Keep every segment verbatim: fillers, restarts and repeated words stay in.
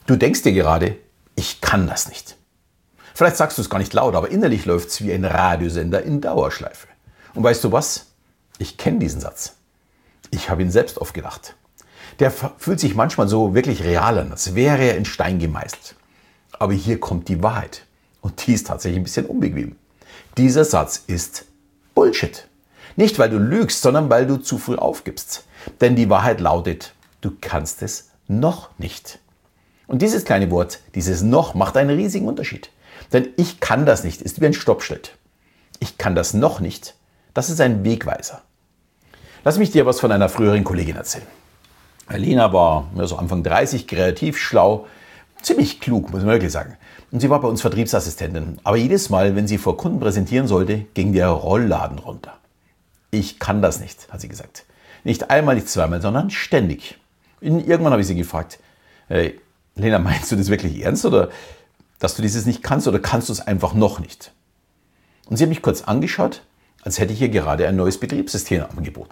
Du denkst dir gerade, ich kann das nicht. Vielleicht sagst du es gar nicht laut, aber innerlich läuft es wie ein Radiosender in Dauerschleife. Und weißt du was? Ich kenne diesen Satz. Ich habe ihn selbst oft gedacht. Der fühlt sich manchmal so wirklich real an, als wäre er in Stein gemeißelt. Aber hier kommt die Wahrheit. Und die ist tatsächlich ein bisschen unbequem. Dieser Satz ist Bullshit. Nicht, weil du lügst, sondern weil du zu früh aufgibst. Denn die Wahrheit lautet, du kannst es noch nicht. Und dieses kleine Wort, dieses noch, macht einen riesigen Unterschied. Denn ich kann das nicht, ist wie ein Stoppschild. Ich kann das noch nicht, das ist ein Wegweiser. Lass mich dir was von einer früheren Kollegin erzählen. Lena war ja, so Anfang dreißig, kreativ, schlau, ziemlich klug, muss man wirklich sagen. Und sie war bei uns Vertriebsassistentin. Aber jedes Mal, wenn sie vor Kunden präsentieren sollte, ging der Rollladen runter. Ich kann das nicht, hat sie gesagt. Nicht einmal, nicht zweimal, sondern ständig. Und irgendwann habe ich sie gefragt, hey, Lena, meinst du das wirklich ernst oder dass du dieses nicht kannst oder kannst du es einfach noch nicht? Und sie hat mich kurz angeschaut, als hätte ich ihr gerade ein neues Betriebssystem angeboten.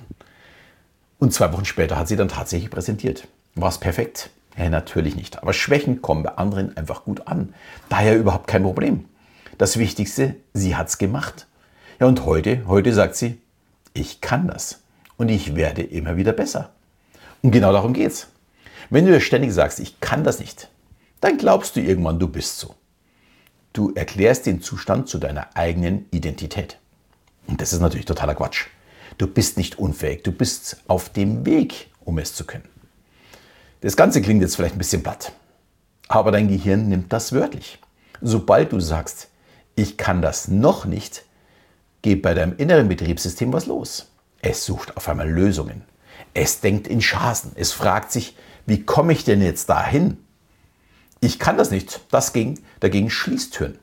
Und zwei Wochen später hat sie dann tatsächlich präsentiert. War es perfekt? Ja, natürlich nicht. Aber Schwächen kommen bei anderen einfach gut an. Daher überhaupt kein Problem. Das Wichtigste, sie hat es gemacht. Ja, und heute, heute sagt sie, ich kann das. Und ich werde immer wieder besser. Und genau darum geht's. Wenn du dir ständig sagst, ich kann das nicht, dann glaubst du irgendwann, du bist so. Du erklärst den Zustand zu deiner eigenen Identität. Und das ist natürlich totaler Quatsch. Du bist nicht unfähig, du bist auf dem Weg, um es zu können. Das Ganze klingt jetzt vielleicht ein bisschen platt, aber dein Gehirn nimmt das wörtlich. Sobald du sagst, ich kann das noch nicht, geht bei deinem inneren Betriebssystem was los. Es sucht auf einmal Lösungen. Es denkt in Chancen. Es fragt sich, wie komme ich denn jetzt dahin? Ich kann das nicht. Das ging, dagegen schließt Türen.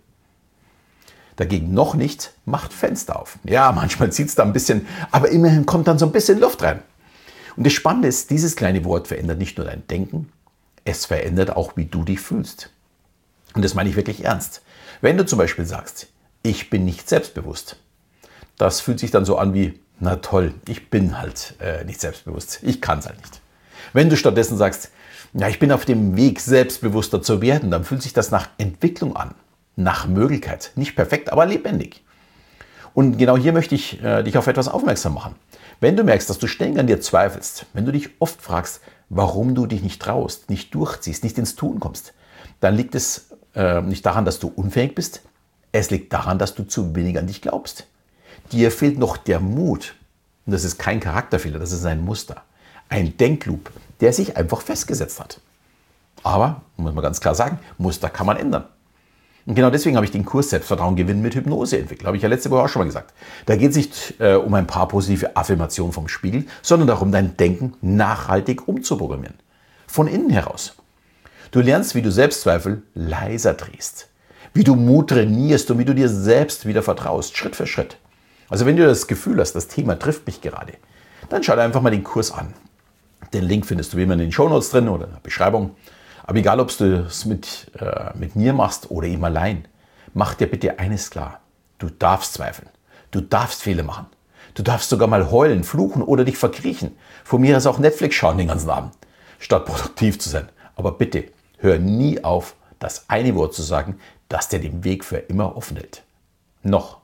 Dagegen noch nicht, macht Fenster auf. Ja, manchmal zieht es da ein bisschen, aber immerhin kommt dann so ein bisschen Luft rein. Und das Spannende ist, dieses kleine Wort verändert nicht nur dein Denken, es verändert auch, wie du dich fühlst. Und das meine ich wirklich ernst. Wenn du zum Beispiel sagst, ich bin nicht selbstbewusst, das fühlt sich dann so an wie, na toll, ich bin halt äh, nicht selbstbewusst, ich kann es halt nicht. Wenn du stattdessen sagst, ja, ich bin auf dem Weg, selbstbewusster zu werden, dann fühlt sich das nach Entwicklung an. Nach Möglichkeit. Nicht perfekt, aber lebendig. Und genau hier möchte ich äh, dich auf etwas aufmerksam machen. Wenn du merkst, dass du ständig an dir zweifelst, wenn du dich oft fragst, warum du dich nicht traust, nicht durchziehst, nicht ins Tun kommst, dann liegt es äh, nicht daran, dass du unfähig bist, es liegt daran, dass du zu wenig an dich glaubst. Dir fehlt noch der Mut. Und das ist kein Charakterfehler, das ist ein Muster. Ein Denkloop, der sich einfach festgesetzt hat. Aber, muss man ganz klar sagen, Muster kann man ändern. Und genau deswegen habe ich den Kurs Selbstvertrauen gewinnen mit Hypnose entwickelt. Habe ich ja letzte Woche auch schon mal gesagt. Da geht es nicht äh, um ein paar positive Affirmationen vom Spiegel, sondern darum, dein Denken nachhaltig umzuprogrammieren. Von innen heraus. Du lernst, wie du Selbstzweifel leiser drehst. Wie du Mut trainierst und wie du dir selbst wieder vertraust, Schritt für Schritt. Also wenn du das Gefühl hast, das Thema trifft mich gerade, dann schau dir einfach mal den Kurs an. Den Link findest du wie immer in den Shownotes drin oder in der Beschreibung. Aber egal, ob du es mit, äh, mit mir machst oder eben allein, mach dir bitte eines klar. Du darfst zweifeln. Du darfst Fehler machen. Du darfst sogar mal heulen, fluchen oder dich verkriechen. Von mir aus auch Netflix schauen den ganzen Abend, statt produktiv zu sein. Aber bitte, hör nie auf, das eine Wort zu sagen, das dir den Weg für immer offen hält. Noch.